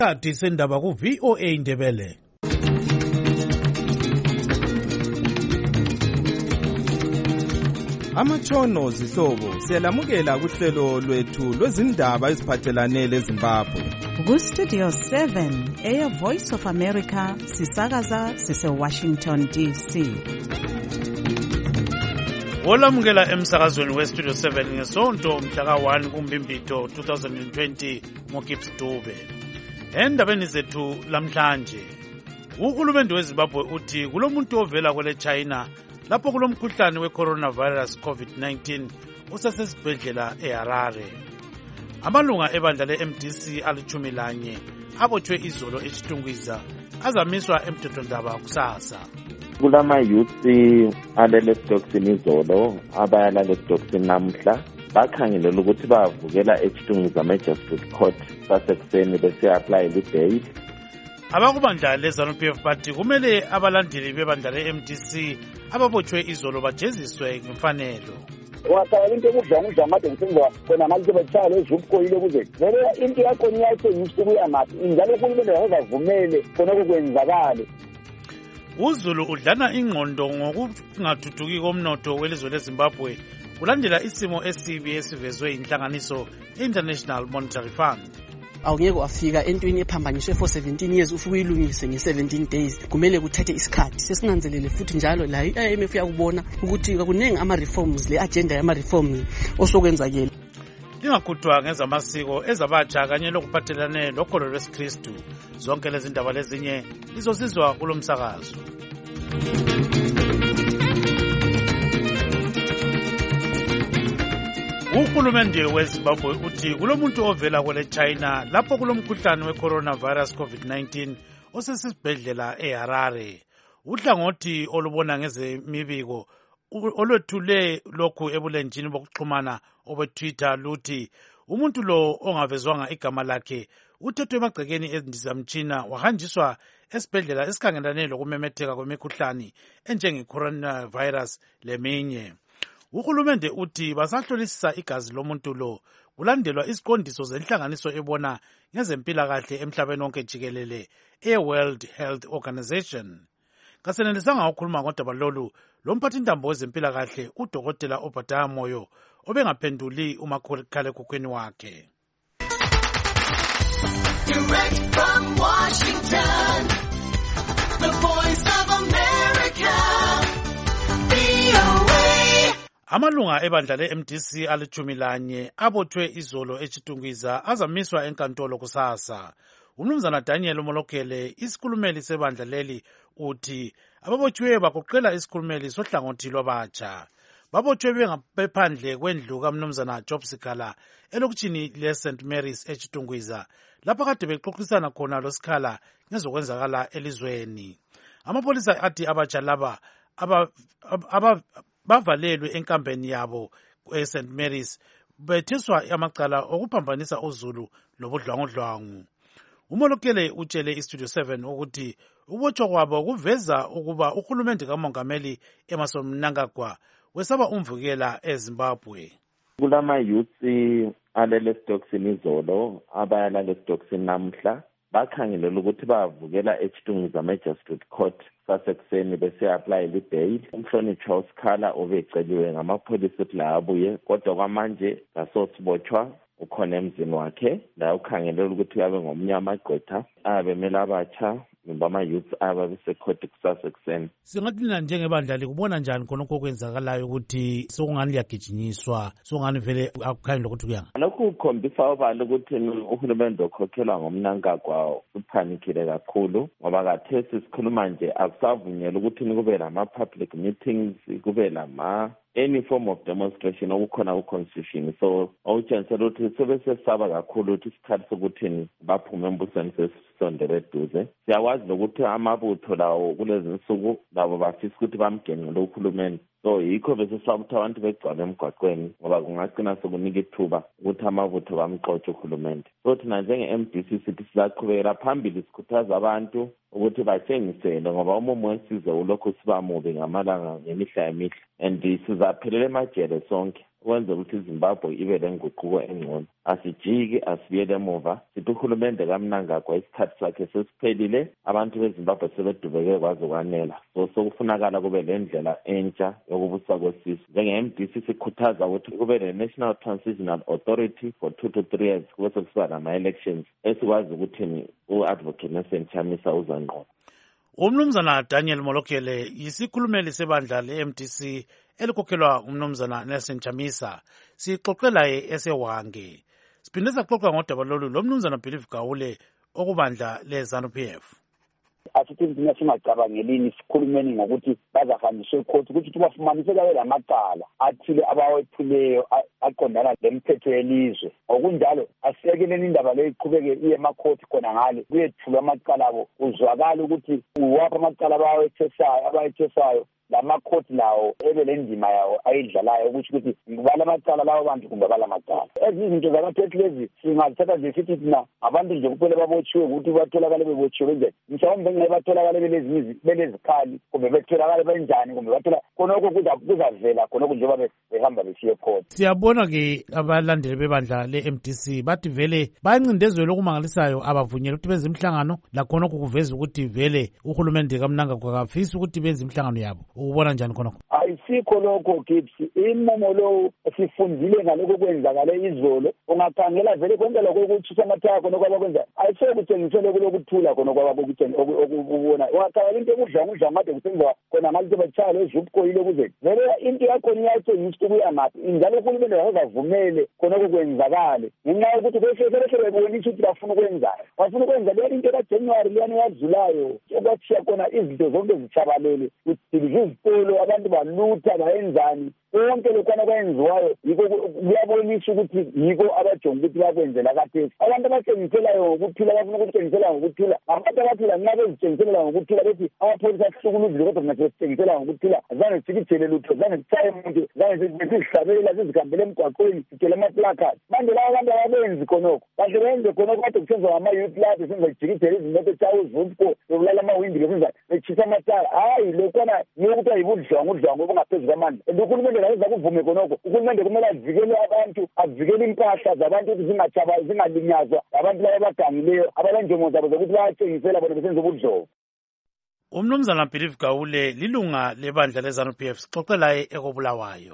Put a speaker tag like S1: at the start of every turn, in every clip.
S1: Kati sendaba ku VOA Indebele.
S2: Amatshono zihlobo siyalamukela kuhlelo lwethu lwezindaba eziphathelane leZimbabwe.
S3: Ku Studio 7 Air Voice of America sisakaza sise Washington DC.
S1: Olamukela emsakazweni we Studio 7 ngesonto mhla ka1 kuMbimbito 2020 ngoGibbs Dube. Endabeni zethu lamhlanje, uhulumende weZimbabwe uthi kulomuntu ovela kwele China lapho kulomkhuhlane we-coronavirus COVID-19 usasesibhedlela eHarare. Amalunga ebandla le-MDC ali-11 abotshwe izolo eChitungwiza azamiswa emthethwandaba kusasa.
S4: Kulama-youth alele Stockton izolo abayalale Stockton namhla bakhangelela ukuthi bavukela eChitungwiza Magistrate Court sasekuseni bese-apply le-bail.
S1: Abakubandla le-ZANU-PF bathi kumele abalandeli bebandla le-MDC ababotshwe izolo bajeziswe ngemfanelo.
S5: Wathaya into ekudla amade ngisenza khona manje betshaya lezupkoyile kuze vele into yakho niyayithengisa kuya maphi njalo uhulumende akavumele khona okwenzakale.
S1: UZulu udlana ingqondo ngokungathuthuki komnotho welizwe leZimbabwe kulandela isimo esibi esivezwe inhlanganiso International Monetary Fund.
S6: Awungeke wafika entweni ephambanyiswe for 17 years ufike uyilungise nge-17 days kumele kuthathe isikhathi. Sesinanzelele futhi njalo la i-IMF yakubona ukuthi kakuningi ama-reforms le agenda yama-reforms osokwenzakele.
S1: Lingakhuthwa ngezamasiko ezabatsha kanye lokuphathelane lokholo lwesikristu. Zonke lezi ndaba lezinye lizosizwa kulo msakazo. Uhulumende weZimbabwe uthi kulomuntu ovela kwele China lapho kulomkhuhlane we-coronavirus COVID-19 osesibhedlela eHarare. Uhlangothi olubona ngezemibiko olwethule lokhu ebulenjini bokuxhumana obetwitter luthi umuntu lo ongavezwanga igama lakhe uthethwe emagcekeni endizamtshina wahanjiswa esibhedlela esikhangelane lokumemetheka kwemikhuhlane enjenge-coronavirus leminye. Uhulumende uthi basahlolisisa igazi lomuntu lo kulandelwa isiqondiso zenhlanganiso ebona ngezempilakahle emhlabeni wonke jikelele e-World Health Organization. Kasenelisanga ukukhuluma ngodaba lolu lomphathintambo wezempilakahle uDokotela Obadiah Moyo obengaphenduli umakhalekhukhwini wakhe.
S7: Direct from Washington, the Voice of America, VOA.
S1: Amalunga ebandla le-MDC ali-11 abotshwe izolo eChitungwiza azamiswa enkantolo kusasa. Umnumzana Daniel Molokele, isikhulumeli sebandla leli, uthi ababotshwe bagoqela isikhulumeli sohlangothi lwabatsha. Babotshwe bephandle kwendlu kaMnumzana Job Sikhala elokitshini le-St. Mary's eChitungwiza lapho kade bexoxisana khona losikhala ngezokwenzakala elizweni. Amapolisa athi abatsha laba bavalelwe enkambeni yabo eSt. Mary's bethiswa amacala okuphambanisa uZulu nobudlwangudlwangu. Umolokele utshele iStudio 7 ukuthi ukubotshwa kwabo kuveza ukuba uhulumende kaMongameli Emmerson Mnangagwa wesaba umvukela eZimbabwe.
S4: Kulama-youth alele Stockton izolo abayalale Stockton namhla bakhangelela ukuthi bavukela eChitungwiza Magistrate Court sasekuseni bese-apply le-bail. Umhlonitshwa uSikhala obeceliwe ngamapholisa ukuthi la abuye kodwa kwamanje kasosibotshwa ukhona emzini wakhe la ukhangelela ukuthi yabe ngomnyama gqwetha abemele abatsha bama-youth ababesekhodi kusasa ekuseni.
S1: Singathi nina njengebandla likubona njani khonokho okwenzakalayo ukuthi sokungani liyagijinyiswa sokungani vele akukhanye lokuthi kuyanga?
S4: Lokhu kukhombisa obala ukuthi uhulumende okhokhelwa ngomnankagwa uphanikile kakhulu ngoba kathesi sikhuluma nje akusavunyelwa ukuthi kube lama-public meetings kube any form of demonstration okukhona ku-constitution. So okutshengisela ukuthi sebesesaba kakhulu ukuthi isikhathi sokuthi baphume embusweni sesisondele eduze. Siyakwazi nokuthi amabutho lawo kulezi nsuku labo bafisa ukuthi bamgenqele uhulumende. So yikho besesaba ukuthi abantu begcwala emgwaqweni ngoba kungagcina sekunika ithuba ukuthi amabutho bamxotshe uhulumende. So thina njenge-MDC sithi sizaqhubekela phambili sikhuthaza abantu ukuthi batshengisele ngoba umumo wesizwe ulokhu siba mubi ngamalanga ngemihla yemihla and sizaphelela emajele sonke ukwenza ukuthi iZimbabwe ibe lenguquko engcono. Asijiki, asibuyele emuva. Sithi uhulumende kaMnangagwa isikhathi sakhe sesiphelile, abantu beZimbabwe sebedubeke kwaze kwanela. So sokufunakala kube lendlela entsha yokubusa kwesizwe. Njenge-MDC sikhuthaza ukuthi kube le-National Transitional Authority for 2 to 3 years kube sekusiba nama-elections esikwazi ukuthi u-Advocate Nelson Chamisa uzangqono.
S1: Umnumzana Daniel Molokele yisikhulumeli sebandla le-MDC elikhokhelwa umnumzana Nelson Chamisa. Sixoxela esewange. Siphinde saxoxa ngodaba lolu lomnumzana Believe Gawule okubandla le-ZANU-PF.
S5: Asithi thina singacabangelini sikhulumeni ngokuthi bazahanjiswa ecourt ukuthi bafumanise lawo lamacala athile abawethuleyo aqondana lemithetho yelizwe. Okunjalo asiyekeleni indaba le iqhubeke iye emacourt khona ngale kuyethulwa amacala abo uzwakala ukuthi uwapha amacala abayethesayo lamakhoti lawo ebe lendima yawo ayidlalayo ukuthi ngibala amacala lawo bantu kumbe bala amacala. Ezinye izinto zakathethe lezi singathatha nje sithi thina abantu nje kuphela babotshiwe ukuthi batholakale bebotshiwe nje mhlawumbe ngeke batholakale belezikhali kumbe betholakale benjani kumbe bathola khonoko kuzavela khonoko njengoba behamba besiye court.
S1: Siyabona-ke abalandeli bebandla le-MDC bathi vele bayancindezela okumangalisayo abavunyelwa ukuthi benze imihlangano lakhonokho kuveza ukuthi vele uhulumende kaMnangagwa kafisi ukuthi benze imihlangano yabo. Ubona njani khonokho?
S5: Ayisikho lokho Gibbs, imomo lo sifundile ngaloko kwenzakale izolo. Ungakhangela vele konke lokho ukuthi amathako nokwaba kwenza ayisho kuthengisele kulokuthula khona kwaba okubona. Ungakhangela into ekudla ngade kusenziwa khona ngathi bachayela ezupco ile kuze vele into yakho niyayithengisa kuya ngaphi njalo uhulumende akavumele khona okwenzakale ngenxa yokuthi bese bebonisa ukuthi bafuna ukwenzani. Bafuna ukwenza le into kaJanuary leyani yadlulayo okwathi khona izinto zonke zichabalele izipolo abantu balutha bayenzani konke lokhana kwenziwayo yiko kuyabonisa ukuthi yiko abajonga ukuthi bakwenzela kathesi. Abantu abathengiselayo ngokuthula bafuna ukuthengisela ngokuthula abantu abathula nxa bezithengisela ngokuthula bethi amapholisa ahlukuluzile kodwa mna sithengisela ngokuthula zange sikithele lutho zange sitshaye umuntu zange sizihlabela sizihambele emgwaqweni sithele amaplakati manje laba abantu ababenzi khonokho kahle benze khonokho kade kusenziwa ngama-youth lab senza kujikithele izimoto echawuzumpo zokulala amawindi lesenza bechisa amatala hayi lokhana yokuthi ayibudlwangu obungaphezu kwamandla and uhulumende kayenza kuvume khonokho. Uhulumende kumele avikele abantu avikele impahla zabantu ukuthi zingalinyazwa abantu laba abagangileyo abalenjongo zabo zokuthi bayathengisela bona besenza ubudlovu.
S1: Umnumzana Believe Gawule lilunga lebandla le-ZANU-PF sixoxela ekobulawayo.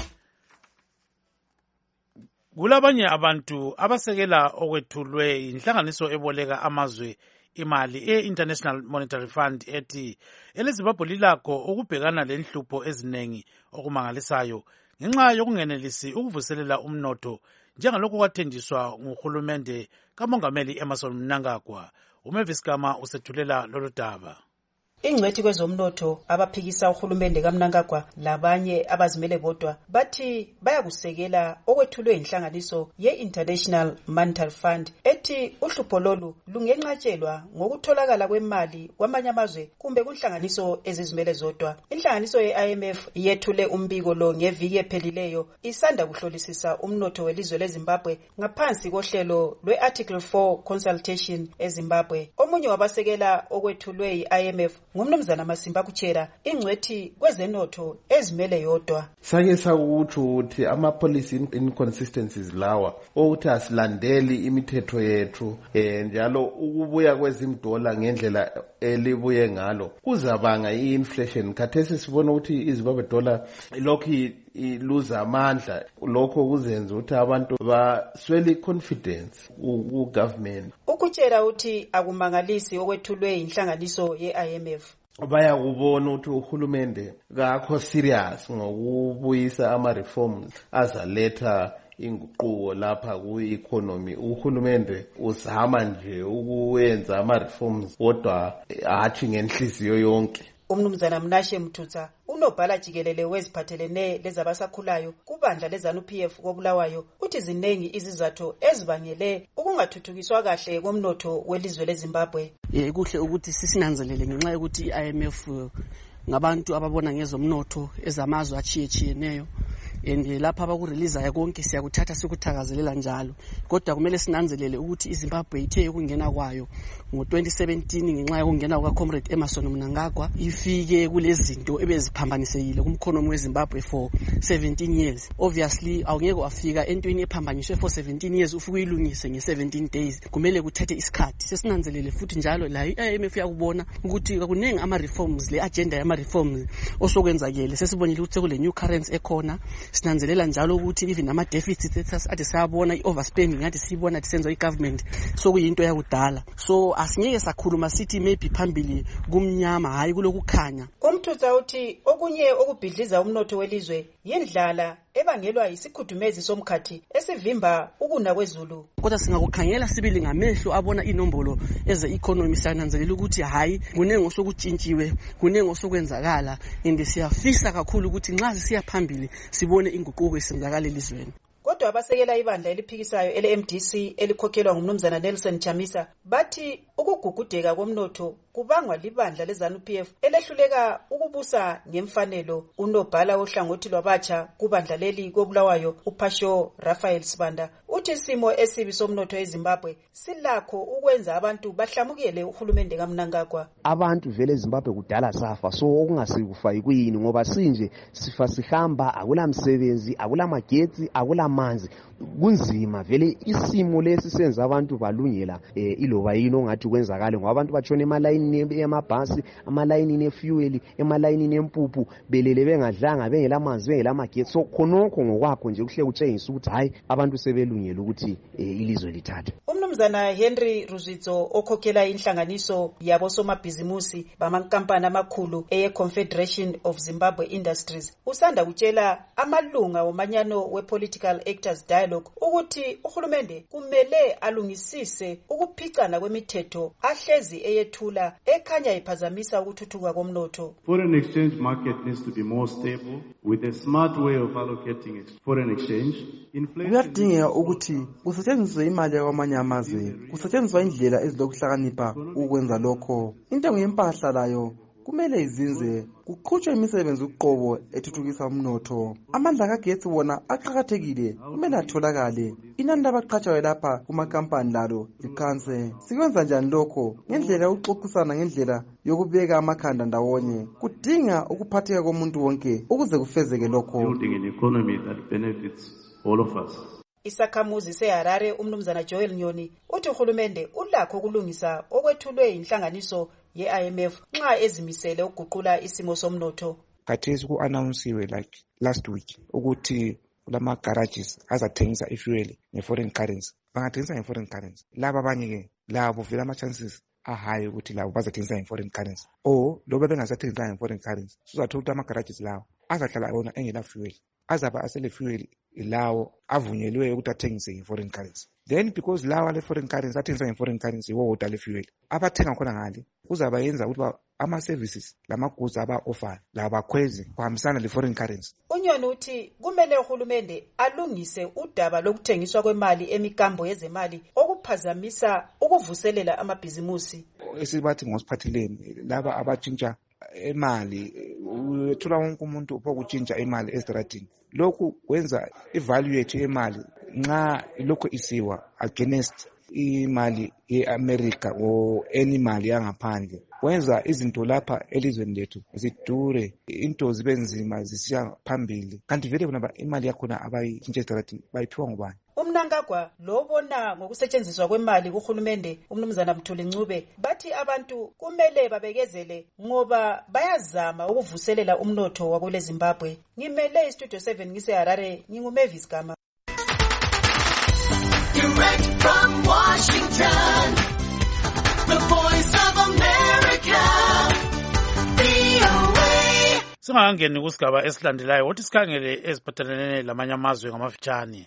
S1: Kulabanye abantu abasekela okwethulwe inhlanganiso eboleka amazwe imali e-International Monetary Fund ethi eleZimbabwe lilakho ukubhekana lenhlupho eziningi okumangalisayo ngenxa yokungenelisi ukuvuselela umnotho njengalokho kwathenjiswa nguhulumende kaMongameli Emmerson Mnangagwa. uMavis Gama usethulela lolu daba.
S8: Ingcwethi kwezomnotho abaphikisa uhulumende kaMnangagwa labanye abazimele bodwa bathi bayakusekela okwethulwe inhlanganiso ye-International Monetary Fund ethi uhlupho lolu lungenqatshelwa ngokutholakala kwemali kwamanye amazwe kumbe kunhlanganiso ezizimele zodwa. Inhlanganiso ye-IMF yethule umbiko lo ngeviki ephelileyo isanda kuhlolisisa umnotho welizwe leZimbabwe ngaphansi kohlelo lwe-Article 4 consultation eZimbabwe. Omunye wabasekela okwethulwe i-IMF ngumnumzana Masimba Kuchera ingcwethi kwezenotho ezimele yodwa.
S9: Sake sakutsho ukuthi ama-policy inconsistencies lawa ukuthi asilandeli imithetho yethu njalo ukubuya kwezimdola ngendlela elibuye ngalo kuzabanga i-inflation. Khathesi sibona ukuthi iZimbabwe dollar lokhu iluza amandla lokho kuzenza ukuthi abantu baswele confidence ku-government.
S8: Ukutshela uthi akumangalisi okwethulwe inhlanganiso ye-IMF.
S9: Bayakubona ukuthi uhulumende kakho serious ngokubuyisa ama-reforms azaletha inguquko lapha ku-economy. Uhulumende uzama nje ukuwenza ama-reforms kodwa hatshi ngenhliziyo yonke.
S8: Umnumzana Mnashe Mthutsa unobhala jikelele weziphathelene lezabasakhulayo kubandla le-ZANU-PF kobulawayo uthi zinengi izizathu ezibangele ukungathuthukiswa kahle komnotho welizwe leZimbabwe.
S6: Kuhle ukuthi sisinanzelele ngenxa yokuthi i-IMF ngabantu ababona ngezomnotho ezamazwe achiyechiyeneyo and lapha abakureleasayo konke siyakuthatha sikuthakazelela njalo, kodwa kumele sinanzelele ukuthi iZimbabwe ithe ukungena kwayo ngo-2017 ngenxa yokungena kukaComrade Emmerson Mnangagwa ifike kulezinto ebeziphambanisekile kumkhonomi weZimbabwe for 17 years. Obviously awungeke wafika entweni ephambanyiswe for 17 years ufike uyilungise nge-17 days, kumele kuthathe isikhathi. Sesinanzelele futhi njalo la i-IMF yakubona ukuthi kakuningi ama-reforms, le agenda yama-reforms osokwenzakele. Sesibonile ukuthi kule new currency ekhona, sinanzelela njalo ukuthi even ama-deficits ade sayabona, i-overspending ade siyibona ade senziwa i-government, so kuyinto yakudala. So asingeke sakhuluma sithi maybe phambili kumnyama hayi kulokukhanya.
S8: Umthutha uthi okunye okubhidliza umnotho welizwe yindlala ebangelwa isikhudumezi somkhathi esivimba ukuna kwezulu.
S6: Kodwa singakukhangela sibili ngamehlo abona inombolo eze-economy, siyananzelela ukuthi hayi kunenge osokutshintshiwe, kunenge osokwenzakala, and siyafisa kakhulu ukuthi nxa sisiya phambili sibone inguquko esenzakala elizweni.
S8: Kodwa abasekela ibandla eliphikisayo ele-MDC elikhokhelwa ngumnumzana Nelson Chamisa bathi ukugugudeka komnotho kubangwa libandla leZANU-PF elehluleka ukubusa ngemfanelo. Unobhala ohlangothi lwabatsha kubandla leli koBulawayo uPasho Raphael Sibanda uthi isimo esibi somnotho eZimbabwe silakho ukwenza abantu bahlamukele uhulumende kaMnangagwa.
S10: Abantu vele eZimbabwe kudala safa, so okungasikufa yikuyini ngoba sinje sifa sihamba, akula msebenzi, akula magetsi, akula manzi, kunzima vele. Isimo lesi senza abantu balungela iloba yini ongathi kwenzakale ngoba abantu batshona emalayini emabhasi, amalayini efuel, emalayini empuphu, belele bengadlanga, bengela manzi, bengela magetsi. So khonokho ngokwakho nje kuhle kutshengisa ukuthi hayi abantu sebelungela ukuthi ilizwe lithathe.
S8: Umnumzana Henry Ruzitso okhokhela inhlanganiso yabo somabhizimusi bamankampani amakhulu eye-Confederation of Zimbabwe Industries usanda kutshela amalunga womanyano we-Political Actors Dialogue ukuthi uhulumende kumele alungisise ukuphicana kwemithetho ahlezi eyethula ekhanya iphazamisa ukuthuthuka komnotho.
S11: Foreign exchange market needs to be more stable with a smart way of allocating foreign exchange.
S12: Kuyadingeka ukuthi kusetshenziswe imali yakwamanye amazwe, kusetshenziswa indlela ezilokuhlakanipha ukwenza lokho. Intengo yempahla layo kumele izinze, kuqhutshwe imisebenzi uqobo ethuthukisa umnotho. Amandla kagetsi wona aqhakathekile, kumele atholakale. Inani labaqhatshayo lapha kumakampani lalo likhanse. Sikwenza njani lokho? Ngendlela yokuxoxisana, ngendlela yokubeka amakhanda ndawonye. Kudinga ukuphatheka komuntu wonke ukuze kufezeke lokho.
S11: Building an economy that benefits all of us.
S8: Isakhamuzi seHarare umnumzana Joel Nyoni uthi uhulumende ulakho kulungisa okwethulwe inhlanganiso ye-IMF nxa ezimisele ukuguqula isimo somnotho.
S13: Khathesi ku-announcewe like last week ukuthi kulama garages azathengisa ifuel nge-foreign currency. Bangathengisa nge-foreign currency. Laba abanye ke labo vele ama-chances ahayi ukuthi labo bazathengisa nge-foreign currency. Or loba bengasathengisa nge-foreign currency, sizathola ukuthi ama-garages lawo azahlala wona engela fuel. Azaba asele fuel lawo avunyelwe ukuthi athengise nge-foreign currency. Then because lawa le-foreign currency athengisa nge-foreign currency wodwa le-fuel abathenga khona ngale uzaba yenza ukuthi ama-services lama-goods aba-offer lawo bakhweze kuhambisana le-foreign currency.
S8: Unyoni uthi kumele uhulumende alungise udaba lokuthengiswa kwemali emikambo yezemali okuphazamisa ukuvuselela amabhizimusi.
S13: Esibathi ngosiphatheleni laba abatshintsha imali, uthola wonke umuntu uphokutshintsha imali estradini. Lokhu kwenza ivalue yethu yemali nxa lokho isiwa against imali ye-America or any mali yangaphandle, kwenza izinto lapha elizweni lethu zidure, into zibe nzima zisiya phambili. Kanti vele bona imali yakhona abayitshintshe estradini bayiphiwa ngubani?
S8: UMnangagwa lobona ngokusetshenziswa kwemali kuhulumende umnumzana Mthuli Ncube bathi abantu kumele babekezele ngoba bayazama ukuvuselela umnotho wakule Zimbabwe. Ngimele iStudio 7 ngiseHarare, nginguMavis Gama.
S7: Direct from Washington, the Voice of America, VOA.
S1: Singangeni kusigaba esilandelayo wothi sikhangele eziphathelene lamanye amazwe ngamafitshane.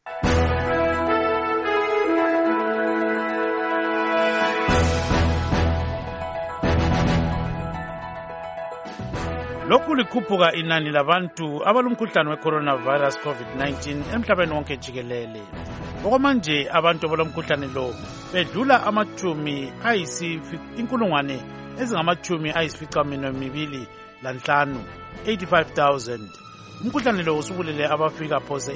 S1: Lokhu likhuphuka inani labantu abalumkhuhlane we-coronavirus COVID-19 emhlabeni wonke jikelele. Okwamanje abantu abalomkhuhlane lo bedlula inkulungwane ezingamachumi ayisificaminwembili lanhlanu 85,000. umkhuhlane lo usubulele abafika phose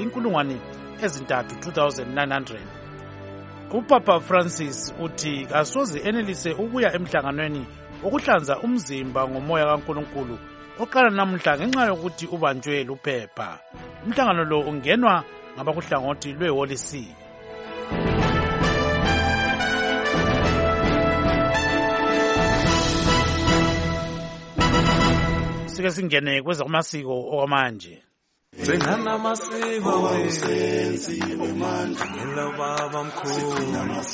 S1: 3,900. UPapa Francis uthi kasoze enelise ukuya emhlanganweni wokuhlanza umzimba ngomoya kaNkulunkulu oqala namhla ngenxa yokuthi ubanjwe luphepha. Umhlangano lo ungenwa ngabakuhlangothi lwe-Holy See. Sike singene kwezamasiko okwamanje.
S14: Sengana amasiko senziwe manje ngelo baba mkhulu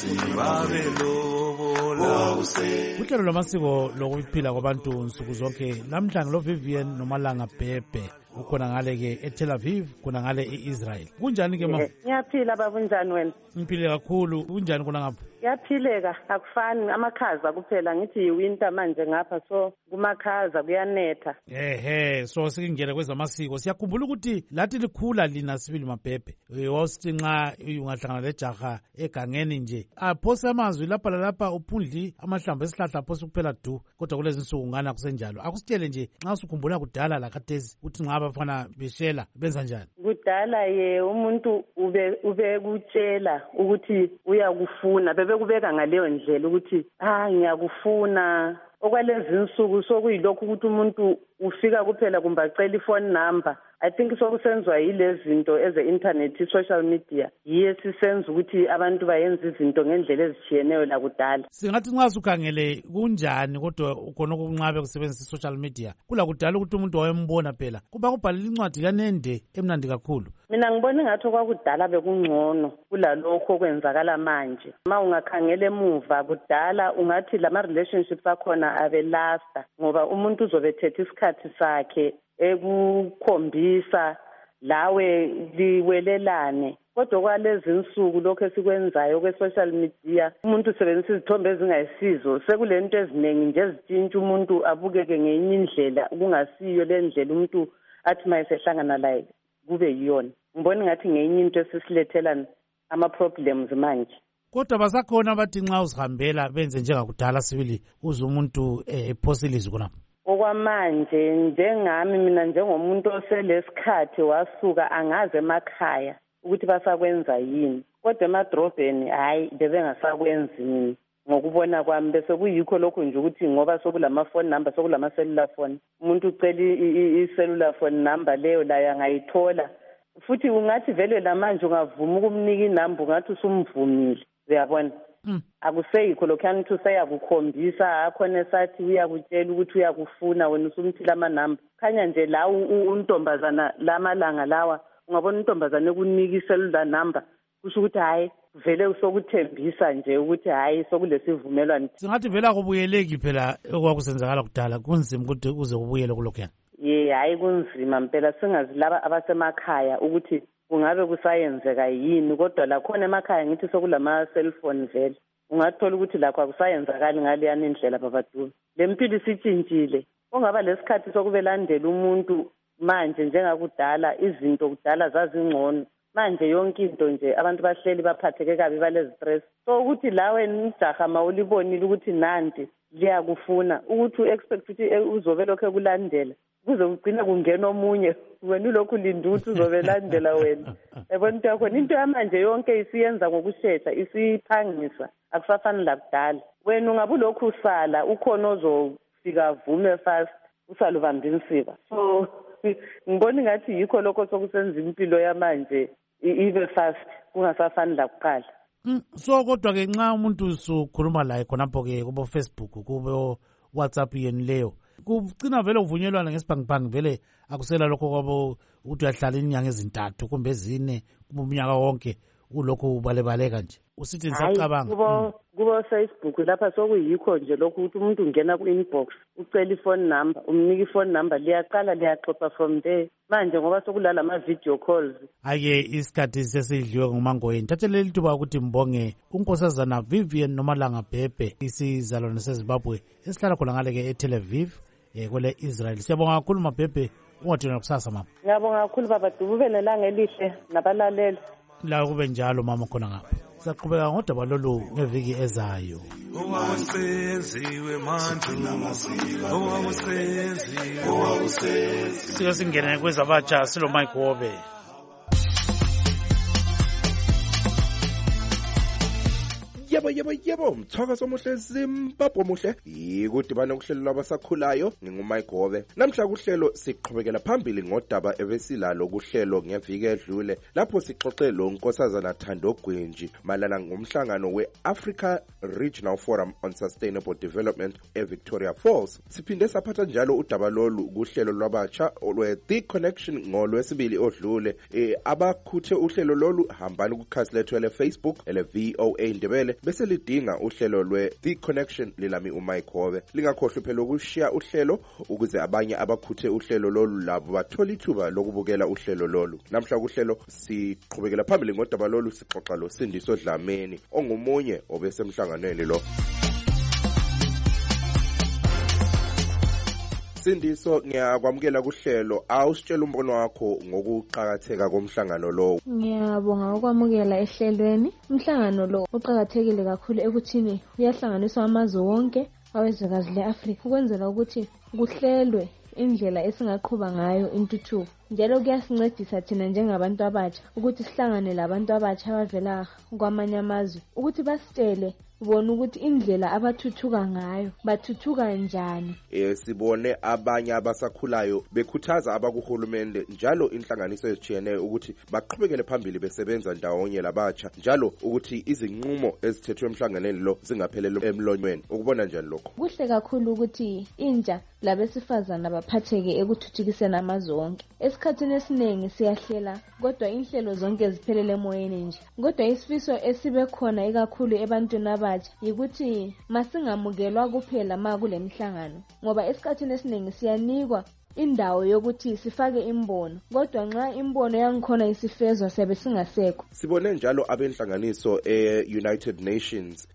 S14: babelobola.
S1: Uhlelo lwamasiko lokuphila kwabantu nsuku zonke namhlanje lo Vivian nomalanga Bhebhe ukhona ngale ke eTel Aviv khona ngale eIsrael. Kunjani ke mama?
S15: Ngiyaphila baba unjani wena?
S1: Ngiphile kakhulu. Kunjani khona ngapha?
S15: Yaphileka akufani amakhaza kuphela ngithi winter manje ngapha so kumakhaza kuyanetha.
S1: So sikingena kwezamasiko siyakhumbula ukuthi lathi likhula lina sibili mabhebhe wasithi nxa ungahlangana lejaha egangeni nje aphose amazwi lapha uphundli amahlamvu esihlahla phose kuphela du kodwa kulezi insuku ngana kusenjalo akusitshele nje nxa usukhumbula kudala lakhathesi ukuthi nxa abafana beshela benza njani
S15: kudala ye umuntu ube kutshela ukuthi uyakufuna bebekubeka ngaleyo ndlela ukuthi ngiyakufuna okwalezi insuku sokuyilokhu ukuthi umuntu ufika kuphela kumbe acela ifone number. I think sokusenziwa yilezi zinto eze-internet i-social media yiye sisenza ukuthi abantu bayenza izinto ngendlela ezitshiyeneyo lakudala.
S1: Singathi nxa sukhangele kunjani kodwa khona okunqabe kusebenzisa i-social media kulakudala ukuthi umuntu wayembona phela kuba kubhalela incwadi kanende emnandi kakhulu.
S15: Mina ngibona ingathi kwakudala bekungcono kulalokho okwenzakala manje. Ma ungakhangela emuva kudala ungathi lama-relationships akhona abelasta ngoba umuntu uzobethetha isikhathi sakhe ekukhombisa lawe liwelelane. Kodwa kwalezi insuku lokho esikwenzayo kwe-social media umuntu usebenzisa izithombe ezingayisizo sekulento eziningi nje ezitshintsha umuntu abukeke ngenye indlela kungasiyo le ndlela umuntu athi mayesehlangana laye kube yiyona. Ngibona ngathi ngenye into esisilethela ama-problems manje.
S1: Kodwa basakhona abathi nxa uzihambela benze njengakudala sibili uze umuntu ephosilize khonapho.
S15: Okwamanje njengami mina njengomuntu oselesikhathi wasuka angaze emakhaya ukuthi basakwenza yini. Kodwa emadrobheni hayi bebengasakwenzi mina ngokubona kwami bese kuyikho lokho nje ukuthi ngoba sokulama phone number sokulama cellular phone umuntu ucela i-cellular phone number leyo layo angayithola. Futhi ungathi vele lamanje ungavuma ukumnika inamba ungathi usumvumile uyabona. Akuseyikho lokhuyana ukuthi useyakukhombisa akhona esathi uyakutshela ukuthi uyakufuna wena usumthila amanamba. Khanya nje la untombazana lamalanga lawa ungabona untombazane ekunika icellular number kusho ukuthi hayi vele usokuthembisa nje ukuthi hayi sokulesivumelwano.
S1: Singathi vele akubuyeleki phela okwakusenzakala kudala kunzima ukuthi uze ubuyele kulokhuyana.
S15: Hayi kunzima mpela singazi laba abasemakhaya ukuthi kungabe kusayenzeka yini kodwa la khona emakhaya ngithi sokulama cellphone vele ungathola ukuthi lakho akusayenzakali ngaleyana indlela babadulu. Le mpilo isitshintshile ongaba lesikhathi sokubelandela umuntu manje njengakudala izinto kudala zazingcono manje yonke into nje abantu bahleli baphatheke kabi bale stress so ukuthi lawe nijaha mawulibonile ukuthi nanti liyakufuna ukuthi u-expect ukuthi uzobe lokho ekulandela kuze ugcina kungena omunye wena ulokhu linda ukuthi uzobelandela wena. Yabona into yakhona into yamanje yonke isiyenza ngokushesha isiphangisa akusafani lakudala. Wena ungabe ulokhu usala ukhona ozofika vume fast usalubamba insika. So ngibona ngathi yikho lokho sokusenza impilo yamanje ibe fast kungasafani lakuqala.
S1: So kodwa ke nxa umuntu usukhuluma laye khonapho ke kubo Facebook kubo WhatsApp yeni leyo kugcina vele uvunyelwana ngesibhangibhangi vele akusela lokho kwabo ukuthi uyahlala inyanga ezintathu kumbe ezine kumbe umnyaka wonke ulokhu ubalebaleka nje usithi nisacabanga.
S15: Kubo Facebook lapha sokuyikho nje lokhu ukuthi umuntu ungena ku-inbox ucela ifone number umnika ifone number liyaqala liyaxoxa from there manje ngoba sokulala ama-video calls.
S1: Ake isikhathi sesidliwe ngumangoyeni thatheleli thuba ukuthi mbonge unkosazana Vivian nomalanga Bhebhe isizalwane seZimbabwe esihlala khona ngale ke eTel Aviv kwele Israel. Siyabonga kakhulu mabhebhe ungathina kusasa mama.
S15: Ngiyabonga kakhulu baba Dubu ube nelanga elihle nabalaleli.
S1: La kube njalo mama khona ngapha. Saqhubeka ngodaba lolu ngeviki ezayo.
S14: Owawusenziwe manje.
S1: Sike singene kwezabatsha silo Mike Wobe.
S16: Yebo mthakazo omuhle Zimbabwe muhle ikudibana kuhlelo labasakhulayo ngingumike Gobe namhla kuhlelo siqhubekela phambili ngodaba ebesilalo kuhlelo ngeviki edlule lapho sixoxe lo nkosazana Thando Gwenji malana ngomhlangano weAfrica Regional Forum on Sustainable Development eVictoria Falls. Siphinde saphatha njalo udaba lolu kuhlelo lwabatsha olwe-The Connection ngolwesibili odlule abakhuthe uhlelo lolu hambani kukhasi lethu leFacebook ele-VOA Ndebele bese lidinga uhlelo lwe-The Connection lilami uMike Hobe. Lingakhohlwa phela ukushiya uhlelo ukuze abanye abakhuthe uhlelo lolu labo bathola ithuba lokubukela uhlelo lolu. Namhla kuhlelo siqhubekela phambili ngodaba lolu sixoxa lo Sindiso Dlamini ongumunye obesemhlanganweni lo. Sindiso, ngiyakwamukela kuhlelo. Awusitshela umbono wakho ngokuqhakatheka komhlangano lo.
S17: Ngiyabonga ukwamukela ehlelweni. Umhlangano lo uqhakathekile kakhulu ekuthini uyahlanganiswa amazwe wonke awezwekazi leAfrika ukwenzela ukuthi kuhlelwe indlela esingaqhuba ngayo intuthuko. Njalo kuyasincedisa thina njengabantu abatsha ukuthi sihlangane labantu abatsha abavela kwamanye amazwe ukuthi basitshele bona ukuthi indlela abathuthuka ngayo bathuthuka njani.
S16: Sibone abanye abasakhulayo bekhuthaza abakuhulumende njalo inhlanganiso ezitshiyeneyo ukuthi baqhubekele phambili besebenza ndawonye labatsha njalo ukuthi izinqumo ezithethwe emhlanganweni lo zingapheleli emlonyweni. Ukubona njani lokho?
S17: Kuhle kakhulu ukuthi intsha labesifazana baphatheke ekuthuthukiseni amazwe wonke. Esikhathini esiningi siyahlela kodwa inhlelo zonke ziphelele emoyeni nje. Kodwa isifiso esibe khona ikakhulu ebantwini abatsha yikuthi masingamukelwa kuphela makule mihlangano ngoba esikhathini esiningi siyanikwa indawo yokuthi sifake imbono kodwa nxa imbono yangikhona isifezwa siyabe singasekho.
S16: Sibone njalo abenhlanganiso United Nations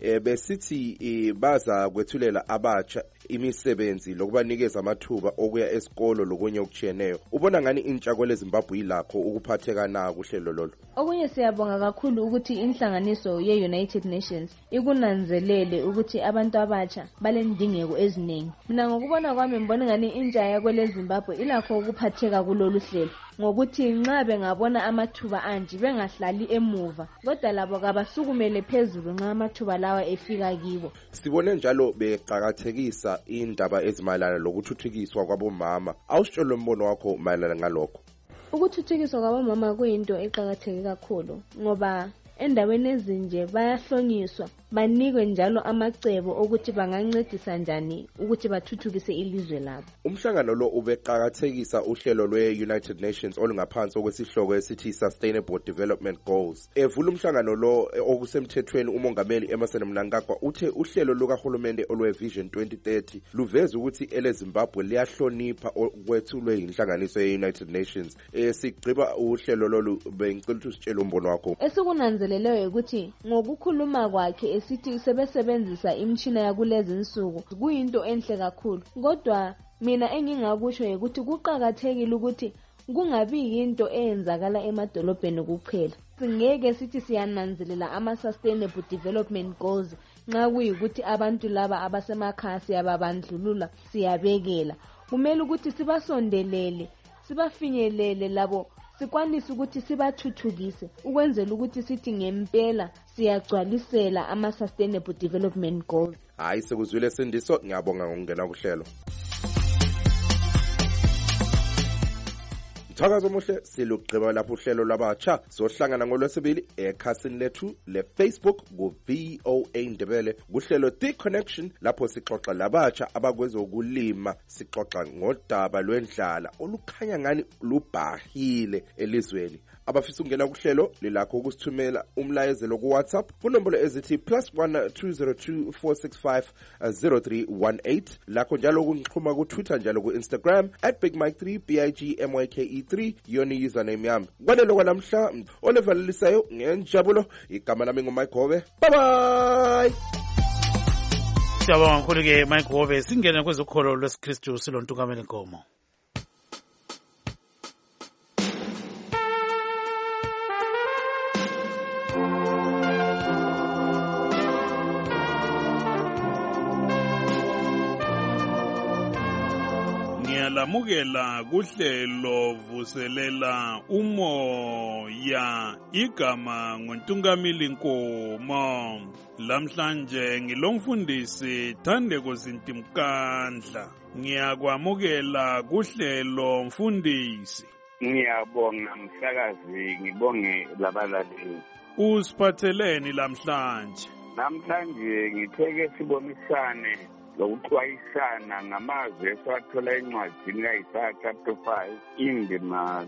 S16: besithi baza kwethulela abatsha imisebenzi lokubanikeza amathuba okuya esikolo lokunye okutshiyeneyo. Ubona ngani intsha kwele Zimbabwe ilakho ukuphatheka na kuhlelo lolu?
S17: Okunye siyabonga kakhulu ukuthi inhlanganiso ye-United Nations ikunanzelele ukuthi abantu abatsha balendingeko eziningi. Mina ngokubona kwami mbona ngani intsha yakwele Zimbabwe ilakho ukuphatheka kulolu hlelo ngokuthi nxa bengabona amathuba anje bengahlali emuva kodwa labo kabasukumele phezulu nxa amathuba lawa efika kibo.
S16: Sibone njalo beqhakathekisa indaba ezimayelana lokuthuthukiswa kwabomama. Awusitshela umbono wakho mayelana ngalokho?
S17: Ukuthuthukiswa kwabomama kuyinto eqhakatheke kakhulu ngoba endaweni ezinje bayahlonyiswa banikwe njalo amacebo ukuthi bangancedisa njani ukuthi bathuthukise ilizwe labo.
S16: Umhlangano lo ubeqhakathekisa uhlelo lwe-United Nations olungaphansi okwesihloko esithi Sustainable Development Goals. Evula umhlangano lo okusemthethweni umongameli Emmerson Mnangagwa uthe uhlelo lukahulumende olwe-Vision 2030 luveza ukuthi eleZimbabwe liyahlonipha okwethulwe inhlanganiso ye-United Nations. Sigqiba uhlelo lolu bengicela ukuthi usitshele umbono wakho.
S17: Esikunanzeleleyo ukuthi ngokukhuluma kwakhe esithi sebesebenzisa imtshina yakulezi insuku kuyinto enhle kakhulu kodwa mina engingakusho ukuthi kuqhakathekile ukuthi kungabi yinto eyenzakala emadolobheni kuphela. Singeke sithi siyananzelela ama-Sustainable Development Goals nxa kuyikuthi abantu laba abasemakhaya siyababandlulula siyabekela. Kumele ukuthi sibasondelele sibafinyelele labo sikwanise ukuthi sibathuthukise ukwenzela ukuthi sithi ngempela siyagcwalisela ama-Sustainable Development Goals.
S16: Hayi sekuzwile Sindiso, ngiyabonga ngokungena kuhlelo. Mthakazo omuhle silugqiba lapho uhlelo labatsha sohlangana ngolwesibili ekhasini lethu leFacebook ku-VOA Ndebele kuhlelo The Connection lapho sixoxa labatsha abakwezokulima sixoxa ngodaba lwendlala olukhanya ngani lubhahile elizweni. Abafisa ukungena kuhlelo lilakho ukusithumela umlayezelo ku WhatsApp kunombolo ezithi +1 202 465 0318 lakho njalo ukungixhuma ku Twitter njalo ku Instagram @BigMike3 BIGMYKE3 yoni username yami. Kwalelo kwanamhla olevalelisayo ngenjabulo igama lami nguMike Hobe. Bye bye.
S1: Siyabonga kakhulu ke Mike Hobe. Singene kwezokholo lwesikristu silontukamela inkomo.
S18: siyalamukela kuhlelo vuselela umoya igama nguNtungamili Nkomo. Lamhlanje ngilomfundisi Thandeko Zintimkandla. Ngiyakwamukela kuhlelo mfundisi.
S19: Ngiyabonga msakazi, ngibonge labalaleli.
S18: Usiphatheleni lamhlanje?
S19: Namhlanje ngitheke sibonisane lokuxwayisana ngamazwi esiwathola encwadini kaIsaya chapter 5 indima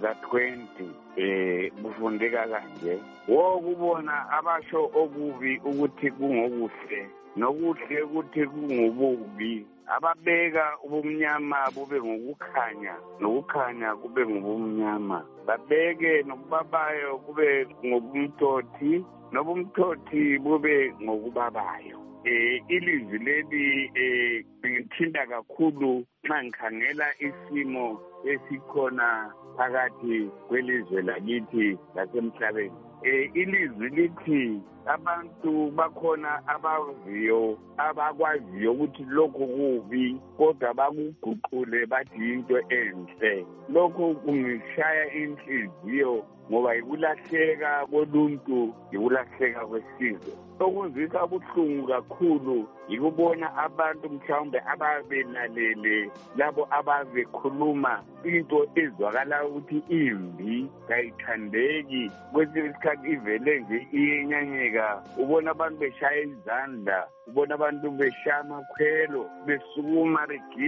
S19: ka-20 kufundeka kanje. Wokubona abasho okubi ukuthi kungokuhle nokuhle ukuthi kungobubi, ababeka ubumnyama bube ngokukhanya nokukhanya kube ngobumnyama, babeke nokubabayo kube ngobumthothi nobumthothi bube ngokubabayo. Ilizwi leli ngithinta kakhulu nxa ngikhangela isimo esikhona phakathi kwelizwe lakithi lasemhlabeni. Ilizwi lithi abantu bakhona abaziyo abakwaziyo ukuthi lokho kubi kodwa bakuguqule bathi into enhle. Lokho kungishaya inhliziyo ngoba yikulahleka koluntu, yikulahleka kwesizwe. Okuzwisa ubuhlungu kakhulu yikubona abantu mhlawumbe ababelalele labo ababekhuluma into ezwakala ukuthi imbi kayithandeki, kwesinye isikhathi ivele nje iyenyanyeka. Ubona abantu beshaya izandla, ubona abantu beshaya amakhwelo, besukuma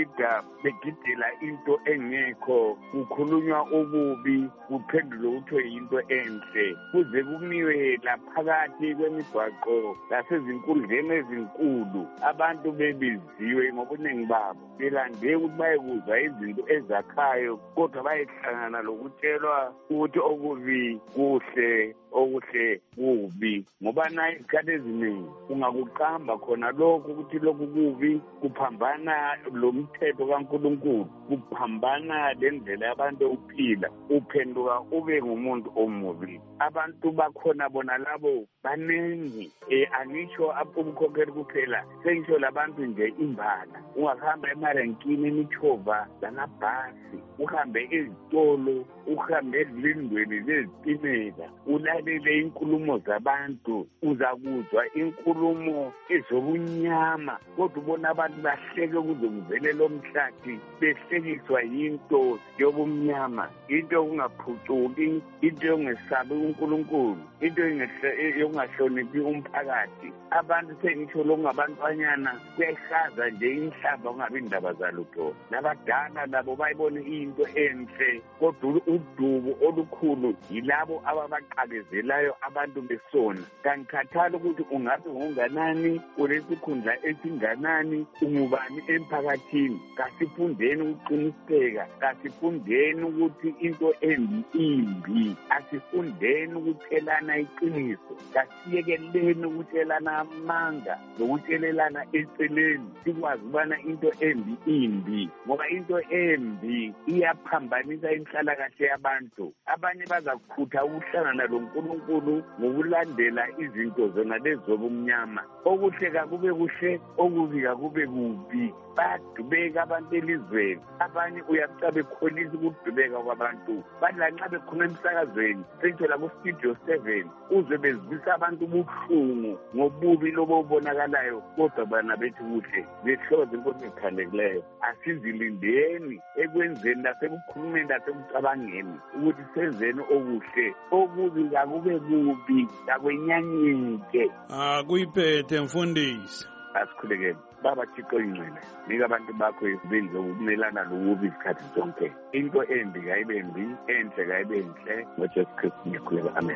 S19: begidela into engekho, kukhulunywa ububi, kuphendulwe kuthiwe yinto enhle, kuze kumiwe laphakathi kwemigwaqo lasezinkundleni ezinkulu. Abantu bebiziwe ngobuningi babo, belande ukuthi bayekuzwa izinto ezakhayo, kodwa bayehlangana lokutshelwa ukuthi okubi kuhle, okuhle kubi. Ngoba nayo izikhathi eziningi ungakuqamba khona lokhu ukuthi lokhu kubi kuphambana lomthetho kaNkulunkulu, kuphambana lendlela yabantu ukuphila, uphenduka ube ngumuntu omubi. Abantu bakhona bona labo baningi, angisho umkhokheli kuphela, sengisho labantu nje imbala. Ungahamba emarenkini, imithova lamabhasi, uhambe ezitolo, uhambe ezilindweni zezitimela, ulalele inkulumo zabantu, uzakuzwa inkulumo ezobunyama, kodwa ubona abantu bahleke kuze kuvele lo mhlathi, behlekiswa yinto yobumnyama, into yokungaphucuki, into yongesabi uNkulunkulu, into yokungahloniphi umphakathi. Abantu sengisho lokungabantwanyana kuyayihlaza nje inhlamba kungabi indaba zalutho. Labadala labo bayibone into enhle, kodwa udubo olukhulu yilabo ababaqakezelayo abantu besona. Kangikhathali ukuthi ungabe ngonganani, ulesikhundla esinganani, ungubani emphakathini. Kasifundeni ukuqiniseka, kasifundeni ukuthi into embi imbi, asifundeni ukuthelana iqiniso, kasiyekeleni ukutshelana amanga nokutshelelana eceleni, sikwazi ukubana into embi imbi, ngoba into embi iyaphambanisa inhlalakahle yabantu. Abanye bazakhutha ukuhlangana loNkulunkulu ngokulandela izinto zona lezobumnyama. Okuhle kakube kuhle, okubi kakube kubi. Bayadubeka abantu elizweni. Abanye uyakuca bekholisa ukudubeka kwabantu. Bathi lanxa bekhuluma emsakazweni, sengithola ku-Studio 7, uzwe bezwisa abantu ubuhlungu ngobubi lobo obonakalayo, kodwa bana bethi kuhle. Behloze inkosi ezithandekileyo, asizilindeni ekwenzeni lasekukhulumeni lasekucabangeni ukuthi senzeni okuhle, okubi kakube kubi, kakwenyanyike.
S18: Kuyiphethe mfundisi.
S19: Asikhulekeni. Baba Thixo ingcwele, nika abantu bakho izibindi zokumelana lokubi izikhathi zonke. Into embi kayibe mbi, enhle kayibe nhle, ngoJesu Kristu ngikhuleka, amen.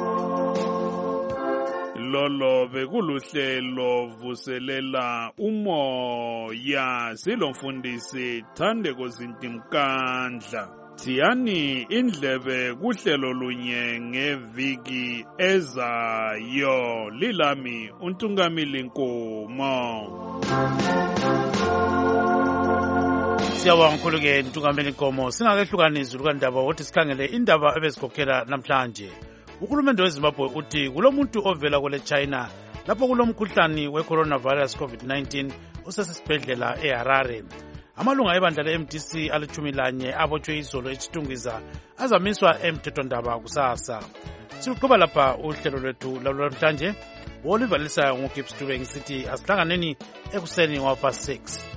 S18: Lolo bekuluhlelo vuselela umoya, silomfundisi Thandeko Zintimkandla. Thiyani indlebe kuhlelo lunye ngeviki ezayo. Lilami uNtungamili Nkomo.
S1: Siyabonga kakhulu-ke Ntungamili Nkomo. Singakehlukanisi lukandaba ukuthi sikhangele indaba ebesikhokhela namhlanje. Uhulumende weZimbabwe uthi kulomuntu ovela kwele China lapho kulomkhuhlane we coronavirus COVID-19 usesibhedlela eHarare. amalunga ebandla le-MDC ali-11 abotshwe izolo eChitungwiza azamiswa emthethwandaba kusasa. Siluqhuba lapha uhlelo lwethu lamhlanje. Oliver Lisa nguGibbs Dube ngisithi asihlanganeni ekuseni ngo-6.